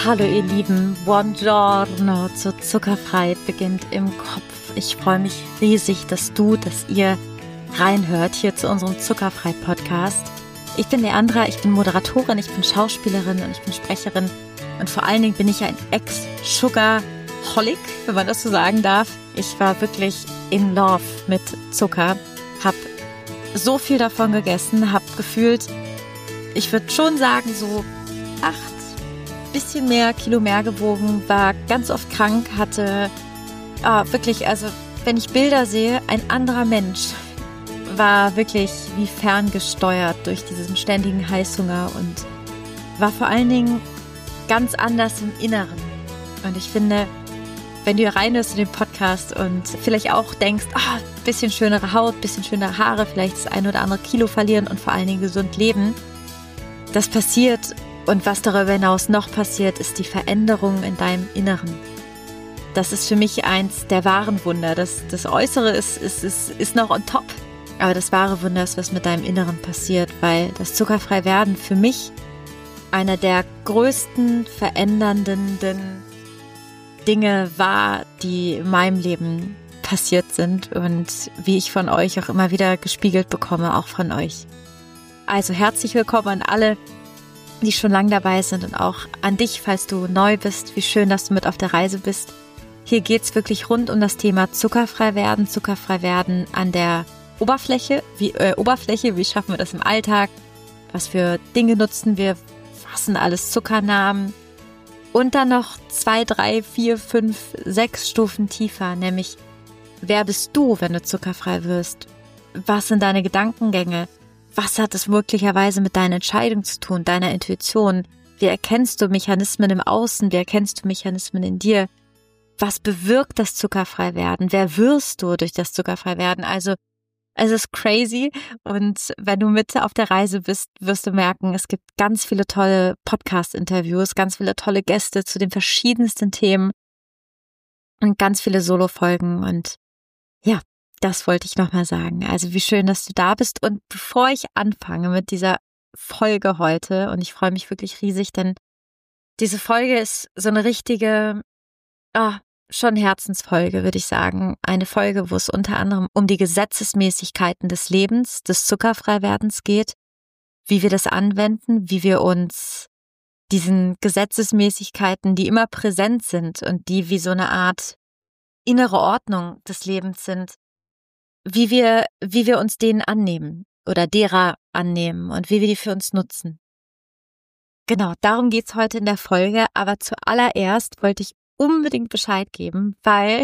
Hallo ihr Lieben, Buongiorno zur Zuckerfreiheit beginnt im Kopf. Ich freue mich riesig, dass ihr reinhört hier zu unserem Zuckerfrei-Podcast. Ich bin Leandra, ich bin Moderatorin, ich bin Schauspielerin und ich bin Sprecherin. Und vor allen Dingen bin ich ein Ex-Sugarholic, wenn man das so sagen darf. Ich war wirklich in love mit Zucker, habe so viel davon gegessen, habe gefühlt, ich würde schon sagen, so 8 bisschen mehr Kilo mehr gewogen, war ganz oft krank, hatte wirklich, also wenn ich Bilder sehe, ein anderer Mensch, war wirklich wie ferngesteuert durch diesen ständigen Heißhunger und war vor allen Dingen ganz anders im Inneren. Und ich finde, wenn du hier reinhörst in den Podcast und vielleicht auch denkst, bisschen schönere Haut, bisschen schönere Haare, vielleicht das ein oder andere Kilo verlieren und vor allen Dingen gesund leben, das passiert. Und was darüber hinaus noch passiert, ist die Veränderung in deinem Inneren. Das ist für mich eins der wahren Wunder. Das Äußere ist noch on top. Aber das wahre Wunder ist, was mit deinem Inneren passiert, weil das Zuckerfrei-Werden für mich einer der größten verändernden Dinge war, die in meinem Leben passiert sind und wie ich von euch auch immer wieder gespiegelt bekomme, auch von euch. Also herzlich willkommen an alle, die schon lange dabei sind und auch an dich, falls du neu bist. Wie schön, dass du mit auf der Reise bist. Hier geht's wirklich rund um das Thema Zuckerfrei werden an der Oberfläche. Wie schaffen wir das im Alltag? Was für Dinge nutzen wir? Was sind alles Zuckernamen? Und dann noch 2, 3, 4, 5, 6 Stufen tiefer, nämlich wer bist du, wenn du zuckerfrei wirst? Was sind deine Gedankengänge? Was hat es möglicherweise mit deiner Entscheidung zu tun, deiner Intuition? Wie erkennst du Mechanismen im Außen? Wie erkennst du Mechanismen in dir? Was bewirkt das Zuckerfreiwerden? Wer wirst du durch das Zuckerfreiwerden? Also es ist crazy und wenn du mit auf der Reise bist, wirst du merken, es gibt ganz viele tolle Podcast-Interviews, ganz viele tolle Gäste zu den verschiedensten Themen und ganz viele Solo-Folgen und ja, das wollte ich nochmal sagen. Also wie schön, dass du da bist. Und bevor ich anfange mit dieser Folge heute, und ich freue mich wirklich riesig, denn diese Folge ist so eine richtige, schon Herzensfolge, würde ich sagen. Eine Folge, wo es unter anderem um die Gesetzesmäßigkeiten des Lebens, des Zuckerfreiwerdens geht, wie wir das anwenden, wie wir uns diesen Gesetzesmäßigkeiten, die immer präsent sind und die wie so eine Art innere Ordnung des Lebens sind, wie wir uns denen annehmen oder derer annehmen und wie wir die für uns nutzen. Genau, darum geht's heute in der Folge, aber zuallererst wollte ich unbedingt Bescheid geben, weil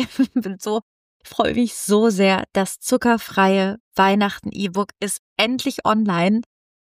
ich freue mich so sehr, das zuckerfreie Weihnachten-E-Book ist endlich online.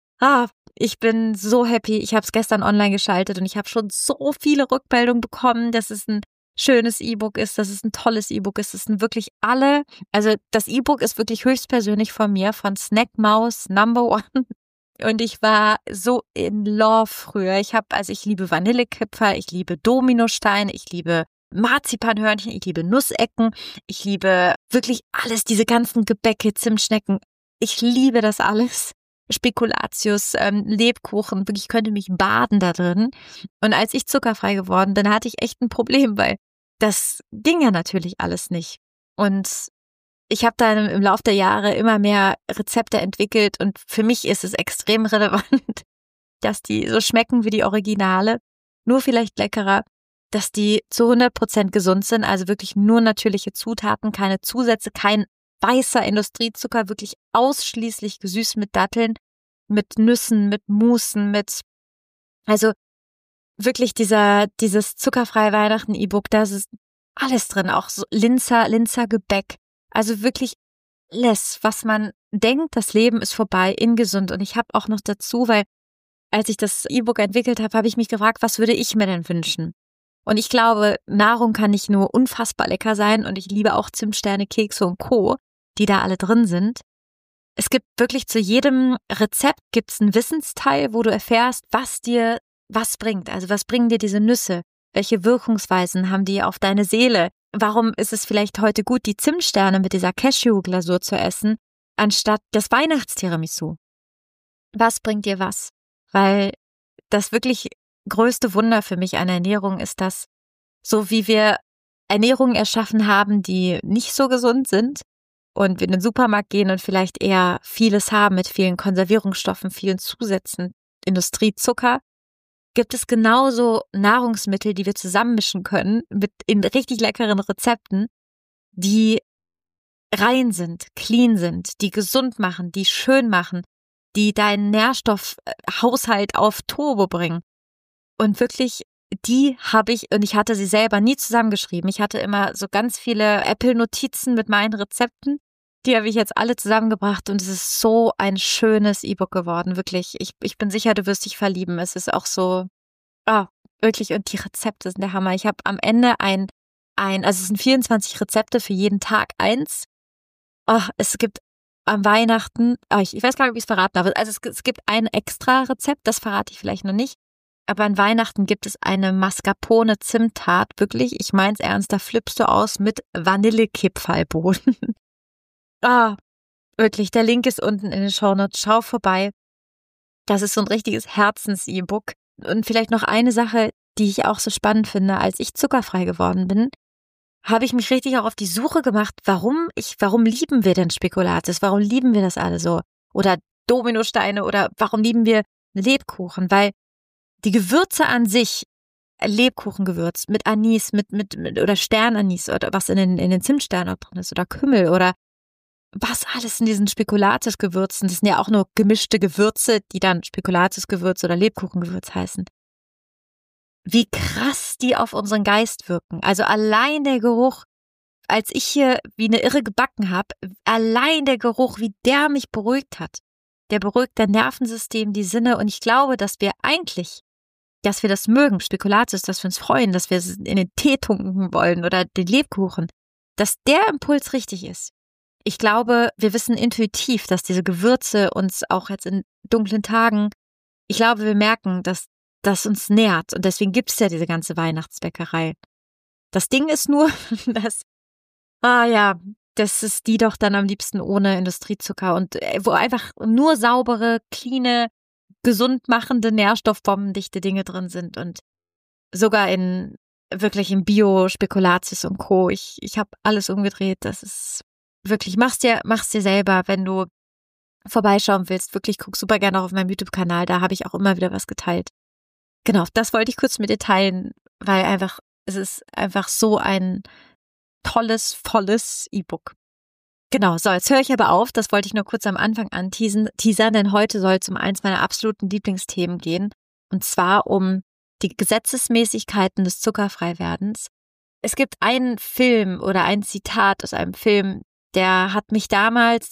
Ich bin so happy, ich habe es gestern online geschaltet und ich habe schon so viele Rückmeldungen bekommen, dass es ein schönes E-Book ist, dass es ein tolles E-Book ist. Es sind wirklich also das E-Book ist wirklich höchstpersönlich von mir, von Snackmaus #1. Und ich war so in love früher. Ich liebe Vanillekipferl, ich liebe Dominosteine, ich liebe Marzipanhörnchen, ich liebe Nussecken, ich liebe wirklich alles, diese ganzen Gebäcke, Zimtschnecken. Ich liebe das alles. Spekulatius, Lebkuchen, wirklich, ich könnte mich baden da drin. Und als ich zuckerfrei geworden bin, hatte ich echt ein Problem, weil das ging ja natürlich alles nicht. Und ich habe dann im Laufe der Jahre immer mehr Rezepte entwickelt und für mich ist es extrem relevant, dass die so schmecken wie die Originale, nur vielleicht leckerer, dass die zu 100% gesund sind, also wirklich nur natürliche Zutaten, keine Zusätze, kein weißer Industriezucker, wirklich ausschließlich gesüßt mit Datteln, mit Nüssen, mit Musen, also wirklich dieses zuckerfreie Weihnachten-E-Book, da ist alles drin, auch so Linzer Gebäck. Also wirklich alles, was man denkt, das Leben ist vorbei, in gesund. Und ich habe auch noch dazu, weil als ich das E-Book entwickelt habe ich mich gefragt, was würde ich mir denn wünschen? Und ich glaube, Nahrung kann nicht nur unfassbar lecker sein und ich liebe auch Zimtsterne, Kekse und Co., die da alle drin sind. Es gibt wirklich zu jedem Rezept gibt's einen Wissensteil, wo du erfährst, was dir was bringt. Also was bringen dir diese Nüsse? Welche Wirkungsweisen haben die auf deine Seele? Warum ist es vielleicht heute gut, die Zimtsterne mit dieser Cashew-Glasur zu essen, anstatt das Weihnachtstiramisu? Was bringt dir was? Weil das wirklich größte Wunder für mich an Ernährung ist, dass so wie wir Ernährungen erschaffen haben, die nicht so gesund sind und wir in den Supermarkt gehen und vielleicht eher vieles haben mit vielen Konservierungsstoffen, vielen Zusätzen, Industriezucker, gibt es genauso Nahrungsmittel, die wir zusammenmischen können in richtig leckeren Rezepten, die rein sind, clean sind, die gesund machen, die schön machen, die deinen Nährstoffhaushalt auf Turbo bringen. Und wirklich, die habe ich, und ich hatte sie selber nie zusammengeschrieben. Ich hatte immer so ganz viele Apple-Notizen mit meinen Rezepten. Die habe ich jetzt alle zusammengebracht und es ist so ein schönes E-Book geworden, wirklich. Ich bin sicher, du wirst dich verlieben. Es ist auch so, wirklich, und die Rezepte sind der Hammer. Ich habe am Ende also es sind 24 Rezepte für jeden Tag eins. Es gibt am Weihnachten, ich weiß gar nicht, ob ich es verraten habe. Also es gibt ein extra Rezept, das verrate ich vielleicht noch nicht. Aber an Weihnachten gibt es eine Mascarpone-Zimttart, wirklich, ich mein's ernst, da flippst du aus mit Vanillekipferlboden. Wirklich, der Link ist unten in den Shownotes, schau vorbei. Das ist so ein richtiges Herzens-E-Book. Und vielleicht noch eine Sache, die ich auch so spannend finde, als ich zuckerfrei geworden bin, habe ich mich richtig auch auf die Suche gemacht, warum lieben wir denn Spekulatius? Warum lieben wir das alle so? Oder Dominosteine oder warum lieben wir Lebkuchen? Weil die Gewürze an sich, Lebkuchengewürz mit Anis, mit oder Sternanis oder was in den Zimtsternen auch drin ist oder Kümmel oder was alles in diesen Spekulatiusgewürzen, das sind ja auch nur gemischte Gewürze, die dann Spekulatiusgewürz oder Lebkuchengewürz heißen. Wie krass die auf unseren Geist wirken. Also allein der Geruch, als ich hier wie eine Irre gebacken habe, allein der Geruch, wie der mich beruhigt hat. Der beruhigt dein Nervensystem, die Sinne und ich glaube, dass wir das mögen, Spekulatius, dass wir uns freuen, dass wir es in den Tee tunken wollen oder den Lebkuchen, dass der Impuls richtig ist. Ich glaube, wir wissen intuitiv, dass diese Gewürze uns auch jetzt in dunklen Tagen, ich glaube, wir merken, dass das uns nährt und deswegen gibt es ja diese ganze Weihnachtsbäckerei. Das Ding ist nur, dass, das ist die doch dann am liebsten ohne Industriezucker und wo einfach nur saubere, cleane, gesund machende, nährstoffbombendichte Dinge drin sind und sogar wirklich in Bio-Spekulatius und Co. Ich habe alles umgedreht, das ist wirklich, mach's dir selber, wenn du vorbeischauen willst, wirklich guck super gerne auch auf meinem YouTube-Kanal, da habe ich auch immer wieder was geteilt. Genau, das wollte ich kurz mit dir teilen, weil es ist einfach so ein tolles, volles E-Book. Genau, so, jetzt höre ich aber auf, das wollte ich nur kurz am Anfang anteasern, denn heute soll es um eins meiner absoluten Lieblingsthemen gehen, und zwar um die Gesetzesmäßigkeiten des Zuckerfreiwerdens. Es gibt einen Film oder ein Zitat aus einem Film, das hat mich damals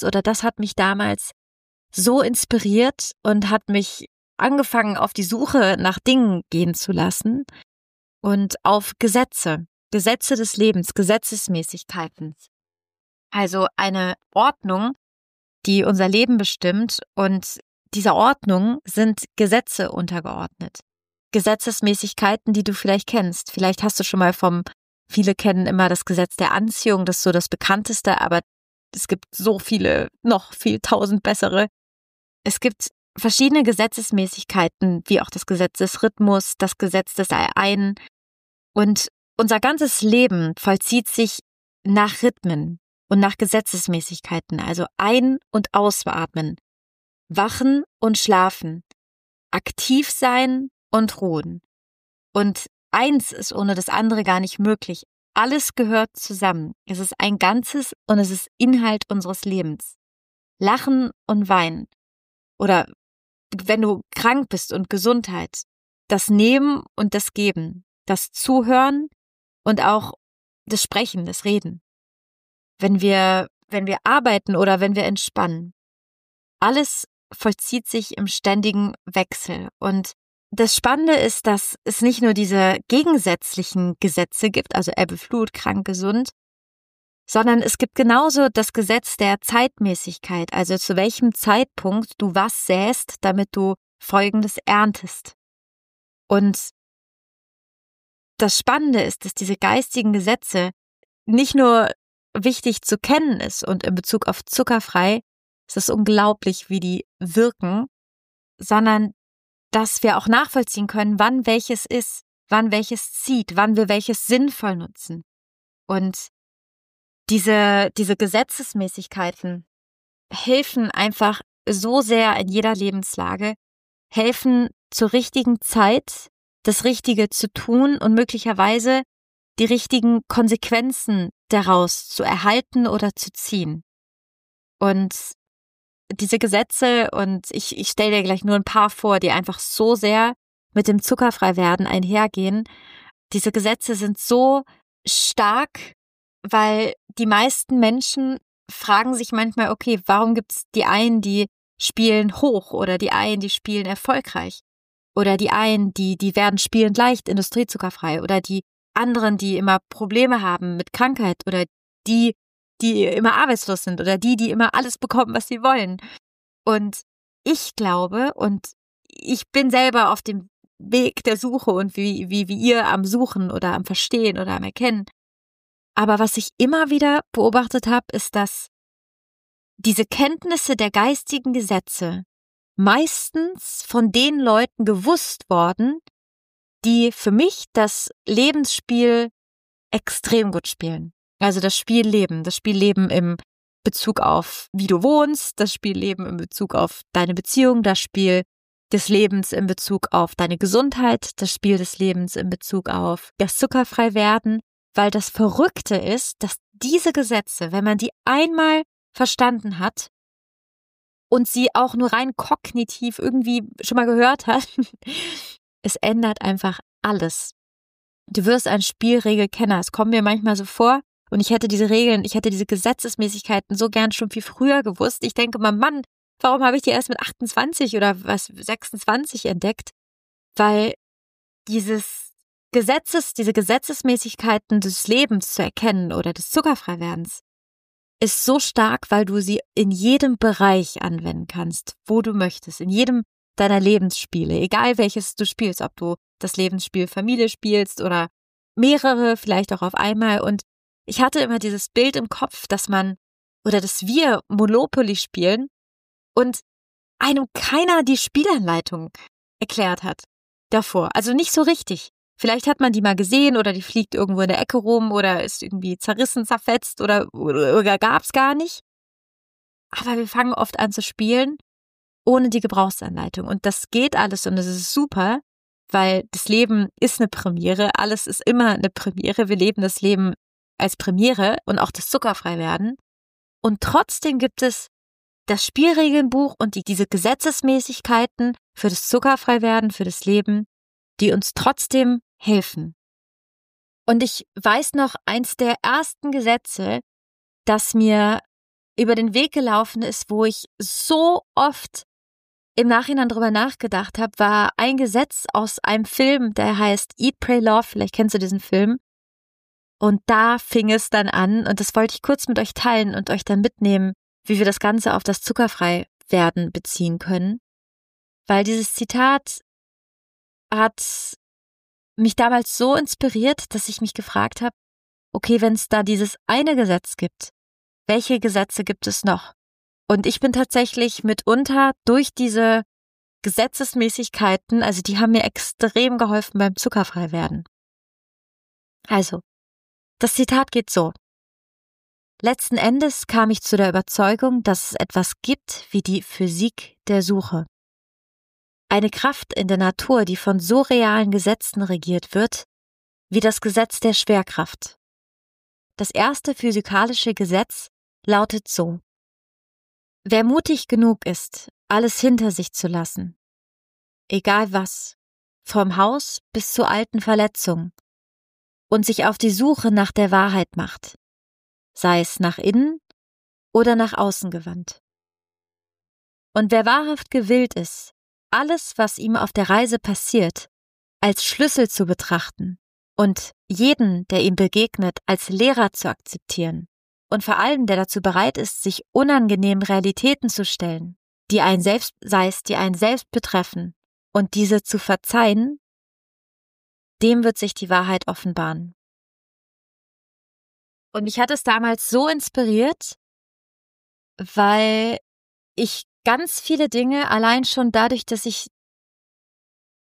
so inspiriert und hat mich angefangen, auf die Suche nach Dingen gehen zu lassen und auf Gesetze des Lebens, Gesetzesmäßigkeiten. Also eine Ordnung, die unser Leben bestimmt und dieser Ordnung sind Gesetze untergeordnet. Gesetzesmäßigkeiten, die du vielleicht kennst. Vielleicht hast du schon mal viele kennen immer das Gesetz der Anziehung, das ist so das bekannteste, aber es gibt so viele, noch viel tausend bessere. Es gibt verschiedene Gesetzesmäßigkeiten, wie auch das Gesetz des Rhythmus, das Gesetz des Einen. Und unser ganzes Leben vollzieht sich nach Rhythmen und nach Gesetzesmäßigkeiten, also ein- und ausatmen, wachen und schlafen, aktiv sein und ruhen. Und eins ist ohne das andere gar nicht möglich. Alles gehört zusammen. Es ist ein Ganzes und es ist Inhalt unseres Lebens. Lachen und weinen. Oder wenn du krank bist und Gesundheit. Das Nehmen und das Geben. Das Zuhören und auch das Sprechen, das Reden. Wenn wir arbeiten oder wenn wir entspannen. Alles vollzieht sich im ständigen Wechsel. Und das Spannende ist, dass es nicht nur diese gegensätzlichen Gesetze gibt, also Ebbe, Flut, krank, gesund, sondern es gibt genauso das Gesetz der Zeitmäßigkeit, also zu welchem Zeitpunkt du was säst, damit du Folgendes erntest. Und das Spannende ist, dass diese geistigen Gesetze nicht nur wichtig zu kennen ist und in Bezug auf zuckerfrei, es ist unglaublich, wie die wirken, sondern dass wir auch nachvollziehen können, wann welches ist, wann welches zieht, wann wir welches sinnvoll nutzen. Und diese Gesetzesmäßigkeiten helfen einfach so sehr in jeder Lebenslage, helfen zur richtigen Zeit das Richtige zu tun und möglicherweise die richtigen Konsequenzen daraus zu erhalten oder zu ziehen. Und diese Gesetze, und ich stelle dir gleich nur ein paar vor, die einfach so sehr mit dem Zuckerfreiwerden einhergehen. Diese Gesetze sind so stark, weil die meisten Menschen fragen sich manchmal, okay, warum gibt's die einen, die spielen hoch oder die einen, die spielen erfolgreich oder die einen, die werden spielend leicht, industriezuckerfrei oder die anderen, die immer Probleme haben mit Krankheit oder die immer arbeitslos sind oder die immer alles bekommen, was sie wollen. Und ich glaube, und ich bin selber auf dem Weg der Suche und wie ihr am Suchen oder am Verstehen oder am Erkennen. Aber was ich immer wieder beobachtet habe, ist, dass diese Kenntnisse der geistigen Gesetze meistens von den Leuten gewusst worden, die für mich das Lebensspiel extrem gut spielen. Also das Spielleben im Bezug auf, wie du wohnst, das Spielleben in Bezug auf deine Beziehung, das Spiel des Lebens in Bezug auf deine Gesundheit, das Spiel des Lebens in Bezug auf das Zuckerfreiwerden, weil das Verrückte ist, dass diese Gesetze, wenn man die einmal verstanden hat und sie auch nur rein kognitiv irgendwie schon mal gehört hat, es ändert einfach alles. Du wirst ein Spielregelkenner. Es kommt mir manchmal so vor, und ich hätte diese Gesetzesmäßigkeiten so gern schon viel früher gewusst. Ich denke mal, Mann, warum habe ich die erst mit 28 oder 26 entdeckt? Weil diese Gesetzesmäßigkeiten des Lebens zu erkennen oder des Zuckerfreiwerdens ist so stark, weil du sie in jedem Bereich anwenden kannst, wo du möchtest, in jedem deiner Lebensspiele, egal welches du spielst, ob du das Lebensspiel Familie spielst oder mehrere, vielleicht auch auf einmal. Und ich hatte immer dieses Bild im Kopf, dass wir Monopoly spielen und einem keiner die Spielanleitung erklärt hat davor. Also nicht so richtig. Vielleicht hat man die mal gesehen oder die fliegt irgendwo in der Ecke rum oder ist irgendwie zerrissen, zerfetzt oder gab's gar nicht. Aber wir fangen oft an zu spielen ohne die Gebrauchsanleitung. Und das geht alles und das ist super, weil das Leben ist eine Premiere. Alles ist immer eine Premiere. Wir leben das Leben als Premiere und auch das Zuckerfreiwerden. Und trotzdem gibt es das Spielregelbuch und diese Gesetzesmäßigkeiten für das Zuckerfreiwerden, für das Leben, die uns trotzdem helfen. Und ich weiß noch, eins der ersten Gesetze, das mir über den Weg gelaufen ist, wo ich so oft im Nachhinein drüber nachgedacht habe, war ein Gesetz aus einem Film, der heißt Eat, Pray, Love. Vielleicht kennst du diesen Film. Und da fing es dann an, und das wollte ich kurz mit euch teilen und euch dann mitnehmen, wie wir das Ganze auf das Zuckerfreiwerden beziehen können. Weil dieses Zitat hat mich damals so inspiriert, dass ich mich gefragt habe, okay, wenn es da dieses eine Gesetz gibt, welche Gesetze gibt es noch? Und ich bin tatsächlich mitunter durch diese Gesetzesmäßigkeiten, also die haben mir extrem geholfen beim Zuckerfreiwerden. Also, das Zitat geht so. Letzten Endes kam ich zu der Überzeugung, dass es etwas gibt wie die Physik der Suche. Eine Kraft in der Natur, die von so realen Gesetzen regiert wird, wie das Gesetz der Schwerkraft. Das erste physikalische Gesetz lautet so: Wer mutig genug ist, alles hinter sich zu lassen, egal was, vom Haus bis zu alten Verletzungen, und sich auf die Suche nach der Wahrheit macht, sei es nach innen oder nach außen gewandt. Und wer wahrhaft gewillt ist, alles, was ihm auf der Reise passiert, als Schlüssel zu betrachten und jeden, der ihm begegnet, als Lehrer zu akzeptieren, und vor allem, der dazu bereit ist, sich unangenehmen Realitäten zu stellen, die einen selbst betreffen, und diese zu verzeihen, dem wird sich die Wahrheit offenbaren. Und mich hat es damals so inspiriert, weil ich ganz viele Dinge allein schon dadurch, dass ich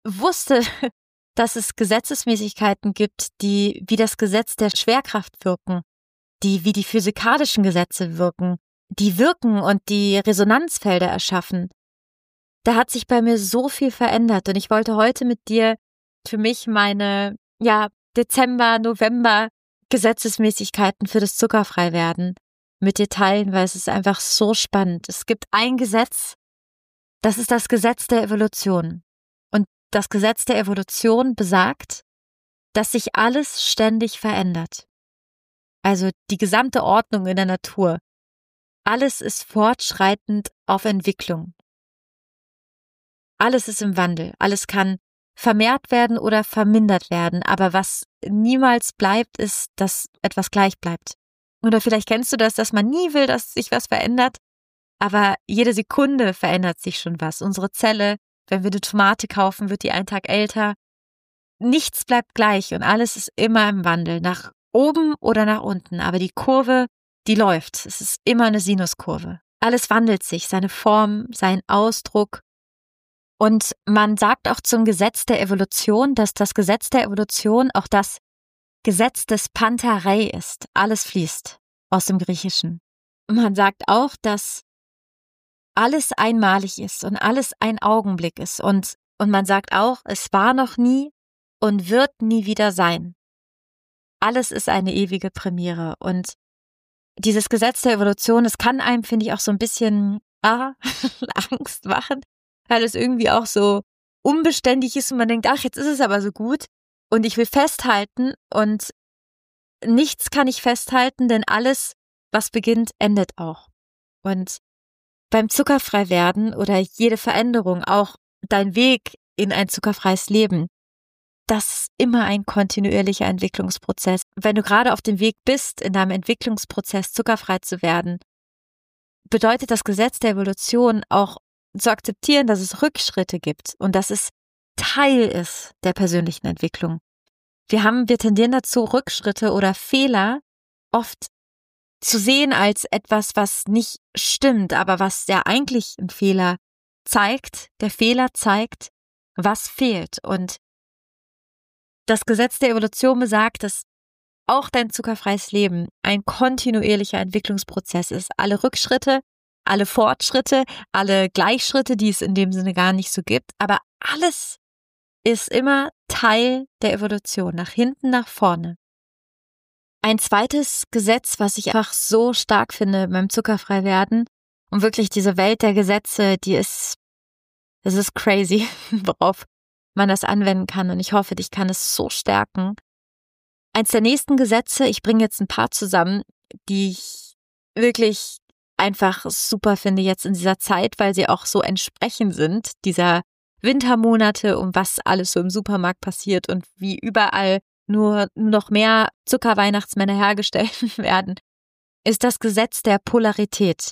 wusste, dass es Gesetzesmäßigkeiten gibt, die wie das Gesetz der Schwerkraft wirken, die wie die physikalischen Gesetze wirken, die wirken und die Resonanzfelder erschaffen. Da hat sich bei mir so viel verändert und ich wollte heute mit dir für mich meine, Dezember, November Gesetzesmäßigkeiten für das Zuckerfreiwerden mit dir teilen, weil es ist einfach so spannend. Es gibt ein Gesetz, das ist das Gesetz der Evolution. Und das Gesetz der Evolution besagt, dass sich alles ständig verändert. Also die gesamte Ordnung in der Natur. Alles ist fortschreitend auf Entwicklung. Alles ist im Wandel. Alles kann vermehrt werden oder vermindert werden. Aber was niemals bleibt, ist, dass etwas gleich bleibt. Oder vielleicht kennst du das, dass man nie will, dass sich was verändert. Aber jede Sekunde verändert sich schon was. Unsere Zelle, wenn wir eine Tomate kaufen, wird die einen Tag älter. Nichts bleibt gleich und alles ist immer im Wandel. Nach oben oder nach unten. Aber die Kurve, die läuft. Es ist immer eine Sinuskurve. Alles wandelt sich. Seine Form, sein Ausdruck. Und man sagt auch zum Gesetz der Evolution, dass das Gesetz der Evolution auch das Gesetz des Pantarei ist. Alles fließt aus dem Griechischen. Und man sagt auch, dass alles einmalig ist und alles ein Augenblick ist. Und man sagt auch, es war noch nie und wird nie wieder sein. Alles ist eine ewige Premiere. Und dieses Gesetz der Evolution, es kann einem, finde ich, auch so ein bisschen Angst machen, weil es irgendwie auch so unbeständig ist und man denkt, ach, jetzt ist es aber so gut und ich will festhalten und nichts kann ich festhalten, denn alles, was beginnt, endet auch. Und beim Zuckerfreiwerden oder jede Veränderung, auch dein Weg in ein zuckerfreies Leben, das ist immer ein kontinuierlicher Entwicklungsprozess. Wenn du gerade auf dem Weg bist, in deinem Entwicklungsprozess zuckerfrei zu werden, bedeutet das Gesetz der Evolution auch zu akzeptieren, dass es Rückschritte gibt und dass es Teil ist der persönlichen Entwicklung. Wir tendieren dazu, Rückschritte oder Fehler oft zu sehen als etwas, was nicht stimmt, aber was ja eigentlich ein Fehler zeigt. Der Fehler zeigt, was fehlt. Und das Gesetz der Evolution besagt, dass auch dein zuckerfreies Leben ein kontinuierlicher Entwicklungsprozess ist. Alle Rückschritte, alle Fortschritte, alle Gleichschritte, die es in dem Sinne gar nicht so gibt, aber alles ist immer Teil der Evolution, nach hinten, nach vorne. Ein zweites Gesetz, was ich einfach so stark finde beim Zuckerfreiwerden und wirklich diese Welt der Gesetze, das ist crazy, worauf man das anwenden kann und ich hoffe, dich kann es so stärken. Eins der nächsten Gesetze, ich bringe jetzt ein paar zusammen, die ich wirklich einfach super finde jetzt in dieser Zeit, weil sie auch so entsprechend sind, dieser Wintermonate und was alles so im Supermarkt passiert und wie überall nur noch mehr Zuckerweihnachtsmänner hergestellt werden, ist das Gesetz der Polarität.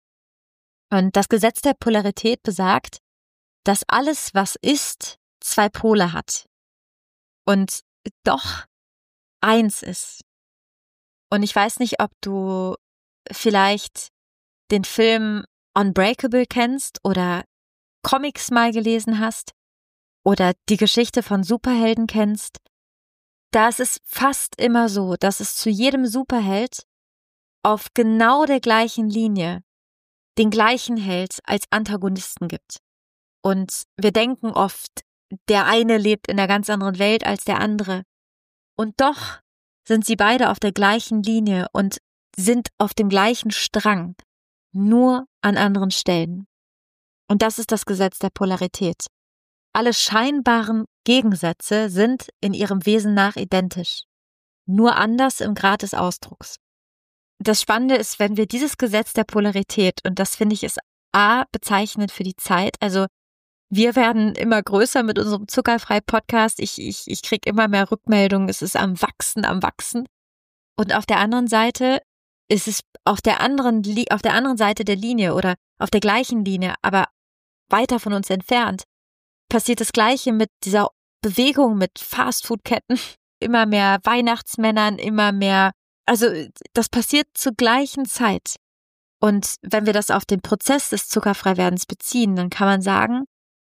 Und das Gesetz der Polarität besagt, dass alles, was ist, zwei Pole hat und doch eins ist. Und ich weiß nicht, ob du vielleicht den Film Unbreakable kennst oder Comics mal gelesen hast oder die Geschichte von Superhelden kennst. Da ist es fast immer so, dass es zu jedem Superheld auf genau der gleichen Linie den gleichen Held als Antagonisten gibt. Und wir denken oft, der eine lebt in einer ganz anderen Welt als der andere. Und doch sind sie beide auf der gleichen Linie und sind auf dem gleichen Strang, nur an anderen Stellen. Und das ist das Gesetz der Polarität. Alle scheinbaren Gegensätze sind in ihrem Wesen nach identisch, nur anders im Grad des Ausdrucks. Das Spannende ist, wenn wir dieses Gesetz der Polarität, und das finde ich ist bezeichnend für die Zeit, also wir werden immer größer mit unserem Zuckerfrei-Podcast. Ich kriege immer mehr Rückmeldungen. Es ist am Wachsen. Und auf der anderen Seite ist es auf der anderen Seite der Linie oder auf der gleichen Linie, aber weiter von uns entfernt, passiert das Gleiche mit dieser Bewegung mit Fastfood-Ketten. Immer mehr Weihnachtsmännern, immer mehr. Also das passiert zur gleichen Zeit. Und wenn wir das auf den Prozess des Zuckerfreiwerdens beziehen, dann kann man sagen,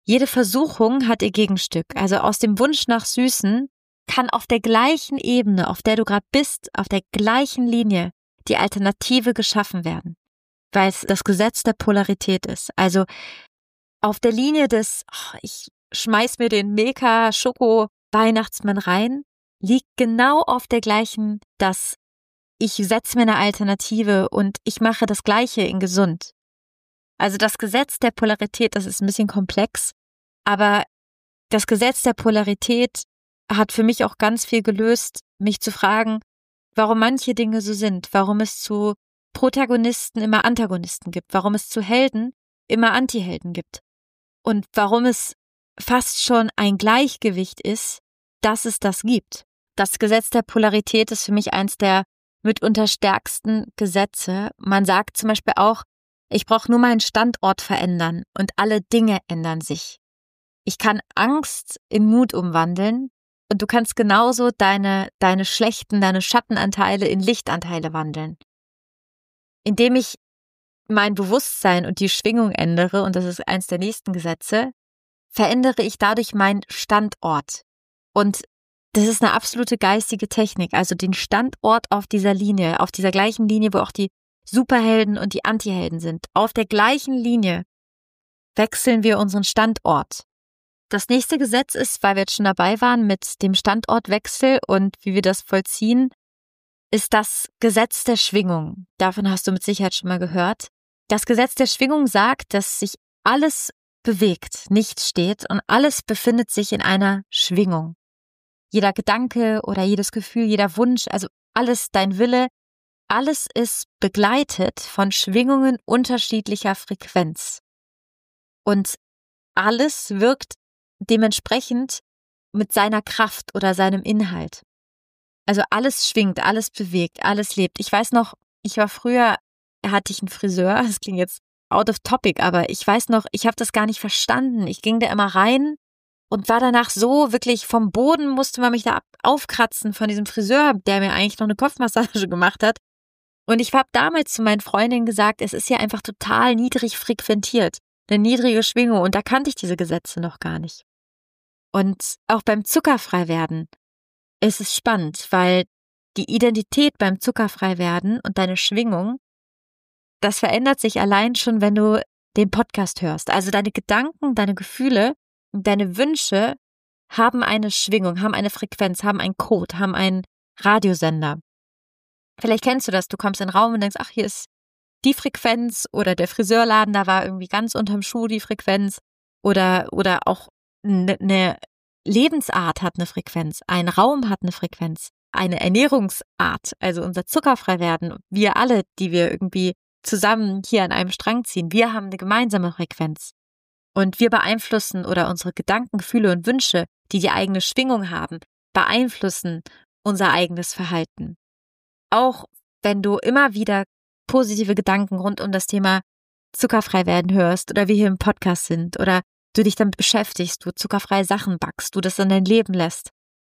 Jede Versuchung hat ihr Gegenstück. Also aus dem Wunsch nach Süßen kann auf der gleichen Ebene, auf der du gerade bist, auf der gleichen Linie die Alternative geschaffen werden, weil es das Gesetz der Polarität ist. Also auf der Linie des, ich schmeiß mir den Milka-Schoko-Weihnachtsmann rein, liegt genau auf der gleichen, dass ich setze mir eine Alternative und ich mache das Gleiche in gesund. Also das Gesetz der Polarität, das ist ein bisschen komplex, aber das Gesetz der Polarität hat für mich auch ganz viel gelöst, mich zu fragen, warum manche Dinge so sind, warum es zu Protagonisten immer Antagonisten gibt, warum es zu Helden immer Antihelden gibt und warum es fast schon ein Gleichgewicht ist, dass es das gibt. Das Gesetz der Polarität ist für mich eins der mitunter stärksten Gesetze. Man sagt zum Beispiel auch, ich brauche nur meinen Standort verändern und alle Dinge ändern sich. Ich kann Angst in Mut umwandeln und du kannst genauso deine schlechten, deine Schattenanteile in Lichtanteile wandeln. Indem ich mein Bewusstsein und die Schwingung ändere, und das ist eins der nächsten Gesetze, verändere ich dadurch meinen Standort. Und das ist eine absolute geistige Technik, also den Standort auf dieser Linie, auf dieser gleichen Linie, wo auch die Superhelden und die Antihelden sind. Auf der gleichen Linie wechseln wir unseren Standort. Das nächste Gesetz ist, weil wir jetzt schon dabei waren mit dem Standortwechsel und wie wir das vollziehen, ist das Gesetz der Schwingung. Davon hast du mit Sicherheit schon mal gehört. Das Gesetz der Schwingung sagt, dass sich alles bewegt, nichts steht und alles befindet sich in einer Schwingung. Jeder Gedanke oder jedes Gefühl, jeder Wunsch, also alles, dein Wille, alles ist begleitet von Schwingungen unterschiedlicher Frequenz. Und alles wirkt dementsprechend mit seiner Kraft oder seinem Inhalt. Also alles schwingt, alles bewegt, alles lebt. Ich weiß noch, ich war früher, hatte ich einen Friseur, das klingt jetzt out of topic, aber ich weiß noch, ich habe das gar nicht verstanden. Ich ging da immer rein und war danach so wirklich vom Boden, musste man mich da aufkratzen von diesem Friseur, der mir eigentlich noch eine Kopfmassage gemacht hat. Und ich habe damals zu meinen Freundinnen gesagt, es ist ja einfach total niedrig frequentiert, eine niedrige Schwingung und da kannte ich diese Gesetze noch gar nicht. Und auch beim Zuckerfreiwerden ist es spannend, weil die Identität beim Zuckerfreiwerden und deine Schwingung, das verändert sich allein schon, wenn du den Podcast hörst. Also deine Gedanken, deine Gefühle, deine Wünsche haben eine Schwingung, haben eine Frequenz, haben einen Code, haben einen Radiosender. Vielleicht kennst du das, du kommst in den Raum und denkst, ach, hier ist die Frequenz oder der Friseurladen, da war irgendwie ganz unterm Schuh die Frequenz oder auch eine Lebensart hat eine Frequenz, ein Raum hat eine Frequenz, eine Ernährungsart, also unser Zuckerfreiwerden, wir alle, die wir irgendwie zusammen hier an einem Strang ziehen, wir haben eine gemeinsame Frequenz. Und wir beeinflussen oder unsere Gedanken, Gefühle und Wünsche, die die eigene Schwingung haben, beeinflussen unser eigenes Verhalten. Auch wenn du immer wieder positive Gedanken rund um das Thema zuckerfrei werden hörst oder wir hier im Podcast sind oder du dich damit beschäftigst, du zuckerfreie Sachen backst, du das in dein Leben lässt,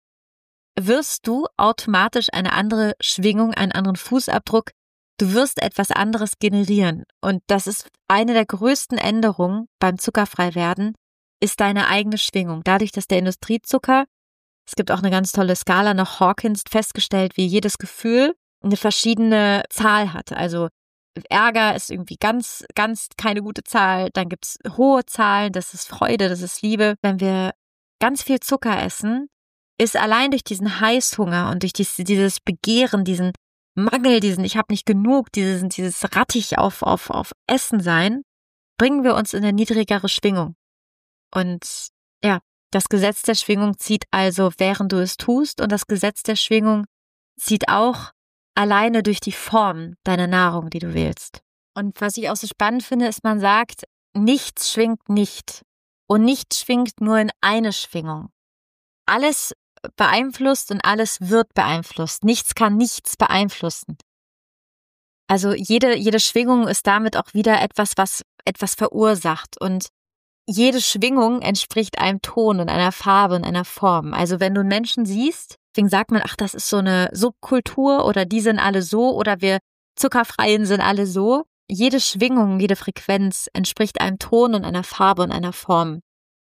wirst du automatisch eine andere Schwingung, einen anderen Fußabdruck, du wirst etwas anderes generieren. Und das ist eine der größten Änderungen beim Zuckerfreiwerden, ist deine eigene Schwingung. Dadurch, dass der Industriezucker, es gibt auch eine ganz tolle Skala nach Hawkins festgestellt, wie jedes Gefühl eine verschiedene Zahl hat. Also Ärger ist irgendwie ganz keine gute Zahl. Dann gibt's hohe Zahlen, das ist Freude, das ist Liebe. Wenn wir ganz viel Zucker essen, ist allein durch diesen Heißhunger und durch dieses Begehren, diesen Mangel, ich habe nicht genug, dieses rattig auf Essen sein, bringen wir uns in eine niedrigere Schwingung. Und ja, das Gesetz der Schwingung zieht also, während du es tust, und das Gesetz der Schwingung zieht auch alleine durch die Form deiner Nahrung, die du wählst. Und was ich auch so spannend finde, ist, man sagt, nichts schwingt nicht und nichts schwingt nur in eine Schwingung. Alles beeinflusst und alles wird beeinflusst. Nichts kann nichts beeinflussen. Also jede Schwingung ist damit auch wieder etwas, was etwas verursacht. Und jede Schwingung entspricht einem Ton und einer Farbe und einer Form. Also wenn du einen Menschen siehst, deswegen sagt man, ach, das ist so eine Subkultur oder die sind alle so oder wir Zuckerfreien sind alle so. Jede Schwingung, jede Frequenz entspricht einem Ton und einer Farbe und einer Form.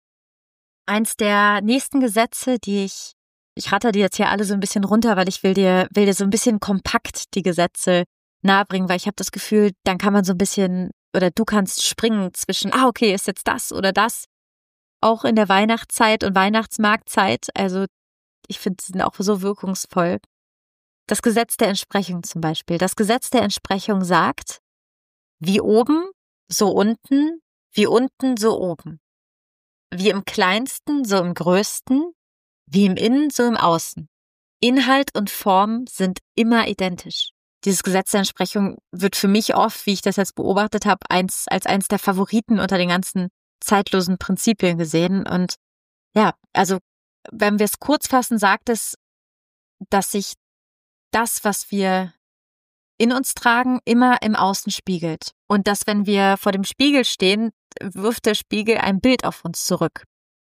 Eins der nächsten Gesetze, ich ratter die jetzt hier alle so ein bisschen runter, weil ich will dir so ein bisschen kompakt die Gesetze nahebringen, weil ich habe das Gefühl, dann kann man so ein bisschen, oder du kannst springen zwischen, okay, ist jetzt das oder das, auch in der Weihnachtszeit und Weihnachtsmarktzeit. Also ich finde, sie sind auch so wirkungsvoll. Das Gesetz der Entsprechung zum Beispiel. Das Gesetz der Entsprechung sagt, wie oben, so unten, wie unten, so oben. Wie im Kleinsten, so im Größten, wie im Innen, so im Außen. Inhalt und Form sind immer identisch. Dieses Gesetz der Entsprechung wird für mich oft, wie ich das jetzt beobachtet habe, als eins der Favoriten unter den ganzen zeitlosen Prinzipien gesehen. Und ja, also wenn wir es kurz fassen, sagt es, dass sich das, was wir in uns tragen, immer im Außen spiegelt. Und dass, wenn wir vor dem Spiegel stehen, wirft der Spiegel ein Bild auf uns zurück.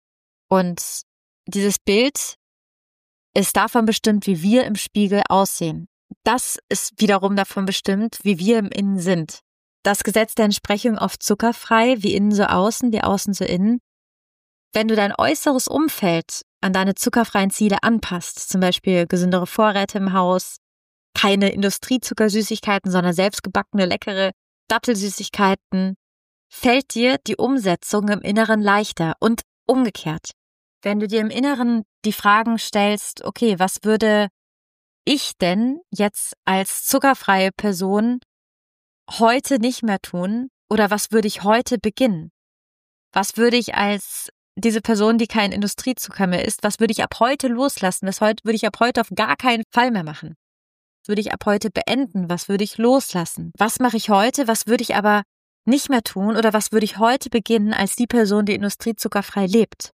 Und dieses Bild ist davon bestimmt, wie wir im Spiegel aussehen. Das ist wiederum davon bestimmt, wie wir im Innen sind. Das Gesetz der Entsprechung oft zuckerfrei, wie innen so außen, wie außen so innen. Wenn du dein äußeres Umfeld an deine zuckerfreien Ziele anpasst, zum Beispiel gesündere Vorräte im Haus, keine Industriezuckersüßigkeiten, sondern selbstgebackene, leckere Dattelsüßigkeiten, fällt dir die Umsetzung im Inneren leichter und umgekehrt. Wenn du dir im Inneren die Fragen stellst, okay, was würde ich denn jetzt als zuckerfreie Person heute nicht mehr tun oder was würde ich heute beginnen? Was würde ich als diese Person, die kein Industriezucker mehr isst, was würde ich ab heute loslassen? Was würde ich ab heute auf gar keinen Fall mehr machen? Was würde ich ab heute beenden? Was würde ich loslassen? Was mache ich heute? Was würde ich aber nicht mehr tun oder was würde ich heute beginnen als die Person, die industriezuckerfrei lebt?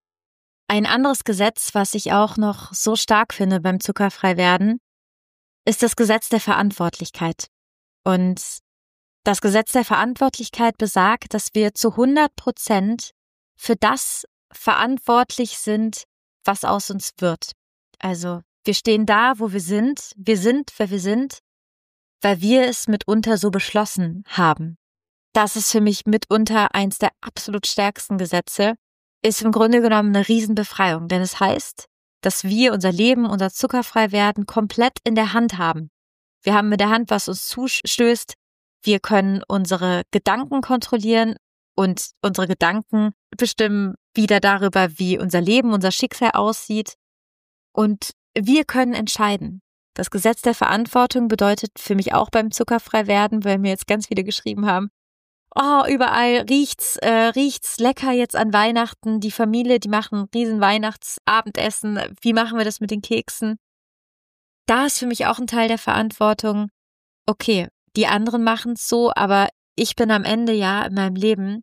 Ein anderes Gesetz, was ich auch noch so stark finde beim Zuckerfreiwerden, ist das Gesetz der Verantwortlichkeit. Und das Gesetz der Verantwortlichkeit besagt, dass wir zu 100% für das verantwortlich sind, was aus uns wird. Also wir stehen da, wo wir sind, wer wir sind, weil wir es mitunter so beschlossen haben. Das ist für mich mitunter eins der absolut stärksten Gesetze, ist im Grunde genommen eine Riesenbefreiung, denn es heißt, dass wir unser Leben, unser Zuckerfreiwerden komplett in der Hand haben. Wir haben mit der Hand, was uns zustößt. Wir können unsere Gedanken kontrollieren und unsere Gedanken bestimmen wieder darüber, wie unser Leben, unser Schicksal aussieht. Und wir können entscheiden. Das Gesetz der Verantwortung bedeutet für mich auch beim Zuckerfreiwerden, weil mir jetzt ganz viele geschrieben haben, überall riecht's lecker jetzt an Weihnachten. Die Familie, die machen ein riesen Weihnachtsabendessen. Wie machen wir das mit den Keksen? Da ist für mich auch ein Teil der Verantwortung. Okay, die anderen machen es so, aber ich bin am Ende ja in meinem Leben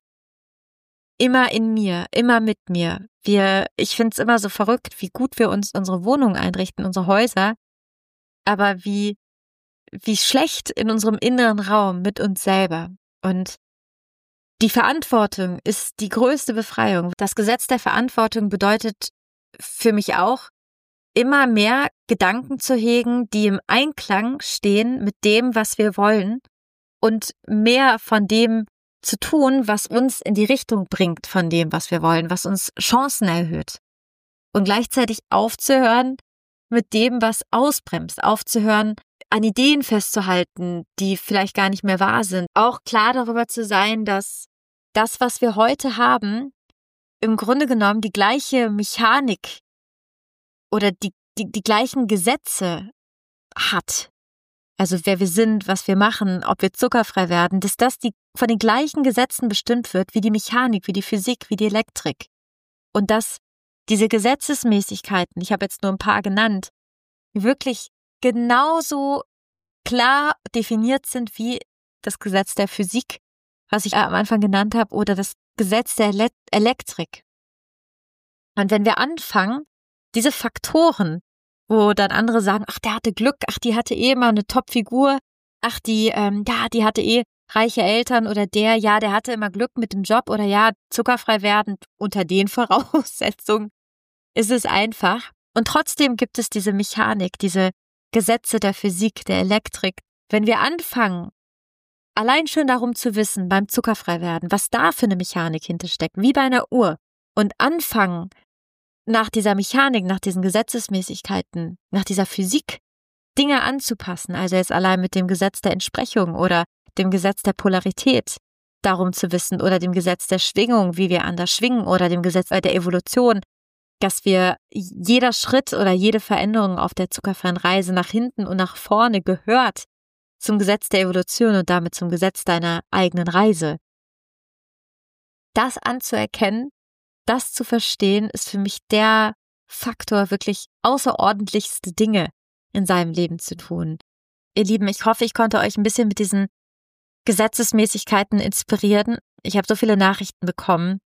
immer in mir, immer mit mir. Ich finde es immer so verrückt, wie gut wir uns unsere Wohnungen einrichten, unsere Häuser, aber wie schlecht in unserem inneren Raum mit uns selber. Und die Verantwortung ist die größte Befreiung. Das Gesetz der Verantwortung bedeutet für mich auch, immer mehr Gedanken zu hegen, die im Einklang stehen mit dem, was wir wollen und mehr von dem zu tun, was uns in die Richtung bringt von dem, was wir wollen, was uns Chancen erhöht. Und gleichzeitig aufzuhören mit dem, was ausbremst, aufzuhören, an Ideen festzuhalten, die vielleicht gar nicht mehr wahr sind. Auch klar darüber zu sein, dass das, was wir heute haben, im Grunde genommen die gleiche Mechanik oder die gleichen Gesetze hat. Also wer wir sind, was wir machen, ob wir zuckerfrei werden, dass das von den gleichen Gesetzen bestimmt wird, wie die Mechanik, wie die Physik, wie die Elektrik. Und dass diese Gesetzesmäßigkeiten, ich habe jetzt nur ein paar genannt, wirklich genauso klar definiert sind wie das Gesetz der Physik, was ich am Anfang genannt habe, oder das Gesetz der Elektrik. Und wenn wir anfangen, diese Faktoren, wo dann andere sagen, ach, der hatte Glück, ach, die hatte immer eine Top-Figur, ach, die hatte reiche Eltern, oder der hatte immer Glück mit dem Job, oder ja, zuckerfrei werdend unter den Voraussetzungen ist es einfach. Und trotzdem gibt es diese Mechanik, diese Gesetze der Physik, der Elektrik. Wenn wir anfangen, allein schon darum zu wissen, beim Zuckerfreiwerden, was da für eine Mechanik hintersteckt, wie bei einer Uhr. und anfangen, nach dieser Mechanik, nach diesen Gesetzesmäßigkeiten, nach dieser Physik Dinge anzupassen, also jetzt allein mit dem Gesetz der Entsprechung oder dem Gesetz der Polarität darum zu wissen oder dem Gesetz der Schwingung, wie wir anders schwingen oder dem Gesetz der Evolution, dass wir jeder Schritt oder jede Veränderung auf der zuckerfreien Reise nach hinten und nach vorne gehört zum Gesetz der Evolution und damit zum Gesetz deiner eigenen Reise. Das anzuerkennen, das zu verstehen, ist für mich der Faktor, wirklich außerordentlichste Dinge in seinem Leben zu tun. Ihr Lieben, ich hoffe, ich konnte euch ein bisschen mit diesen Gesetzesmäßigkeiten inspirieren. Ich habe so viele Nachrichten bekommen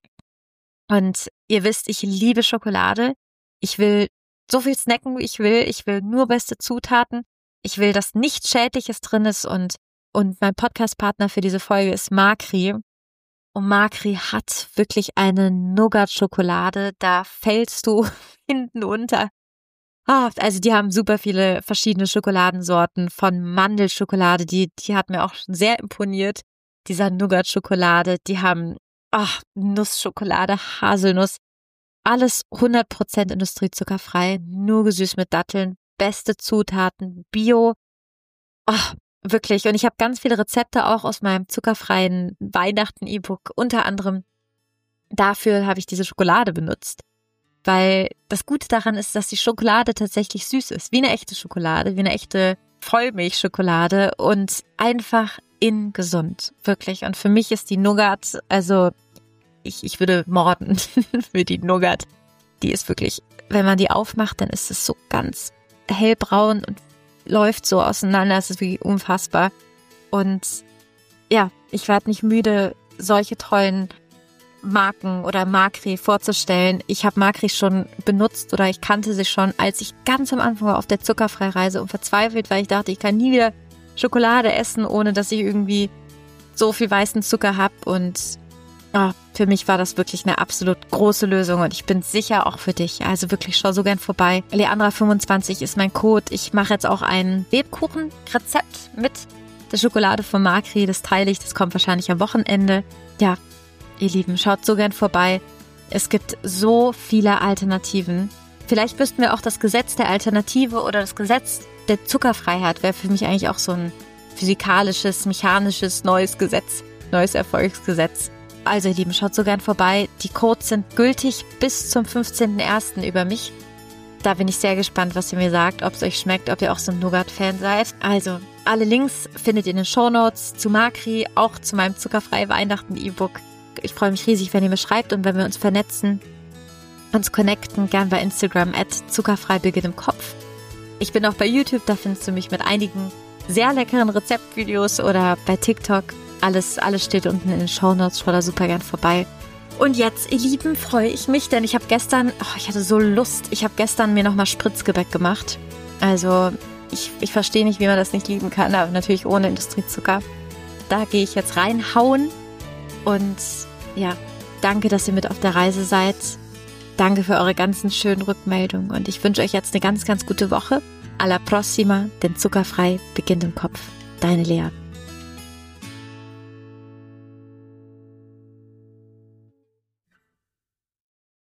und ihr wisst, ich liebe Schokolade. Ich will so viel snacken, wie ich will. Ich will nur beste Zutaten. Ich will, dass nichts Schädliches drin ist und mein Podcast-Partner für diese Folge ist Makri. Und Makri hat wirklich eine Nougat-Schokolade, da fällst du hinten unter. Also die haben super viele verschiedene Schokoladensorten, von Mandelschokolade, die hat mir auch schon sehr imponiert, dieser Nougat-Schokolade. Die haben Nussschokolade, Haselnuss, alles 100% industriezuckerfrei, nur gesüßt mit Datteln, beste Zutaten, Bio. Wirklich. Und ich habe ganz viele Rezepte auch aus meinem zuckerfreien Weihnachten-E-Book. Unter anderem dafür habe ich diese Schokolade benutzt. Weil das Gute daran ist, dass die Schokolade tatsächlich süß ist. Wie eine echte Schokolade, wie eine echte Vollmilchschokolade und einfach gesund. Wirklich. Und für mich ist die Nougat, also ich würde morden für die Nougat. Die ist wirklich, wenn man die aufmacht, dann ist es so ganz hellbraun und läuft so auseinander. Es ist wirklich unfassbar. Und ja, ich werde nicht müde, solche tollen Marken oder Makri vorzustellen. Ich habe Makri schon benutzt oder ich kannte sie schon, als ich ganz am Anfang war auf der Zuckerfreireise und verzweifelt, weil ich dachte, ich kann nie wieder Schokolade essen, ohne dass ich irgendwie so viel weißen Zucker habe. Und für mich war das wirklich eine absolut große Lösung und ich bin sicher auch für dich. Also wirklich, schau so gern vorbei. Leandra25 ist mein Code. Ich mache jetzt auch ein Lebkuchenrezept mit der Schokolade von Makri. Das teile ich, das kommt wahrscheinlich am Wochenende. Ja, ihr Lieben, schaut so gern vorbei. Es gibt so viele Alternativen. Vielleicht müssten wir auch das Gesetz der Alternative oder das Gesetz der Zuckerfreiheit, wäre für mich eigentlich auch so ein physikalisches, mechanisches, neues Gesetz, neues Erfolgsgesetz. Also ihr Lieben, schaut so gern vorbei. Die Codes sind gültig bis zum 15.01. über mich. Da bin ich sehr gespannt, was ihr mir sagt, ob es euch schmeckt, ob ihr auch so ein Nougat-Fan seid. Also, alle Links findet ihr in den Shownotes zu Makri, auch zu meinem zuckerfrei Weihnachten-E-Book. Ich freue mich riesig, wenn ihr mir schreibt und wenn wir uns vernetzen, uns connecten, gern bei Instagram @zuckerfrei_beginnt im Kopf. Ich bin auch bei YouTube, da findest du mich mit einigen sehr leckeren Rezeptvideos oder bei TikTok. Alles steht unten in den Shownotes, schau da super gern vorbei. Und jetzt, ihr Lieben, freue ich mich, denn ich habe gestern, ich hatte so Lust, ich habe gestern mir nochmal Spritzgebäck gemacht. Also ich verstehe nicht, wie man das nicht lieben kann, aber natürlich ohne Industriezucker. Da gehe ich jetzt reinhauen und ja, danke, dass ihr mit auf der Reise seid. Danke für eure ganzen schönen Rückmeldungen und ich wünsche euch jetzt eine ganz, ganz gute Woche. Alla prossima, denn zuckerfrei beginnt im Kopf. Deine Lea.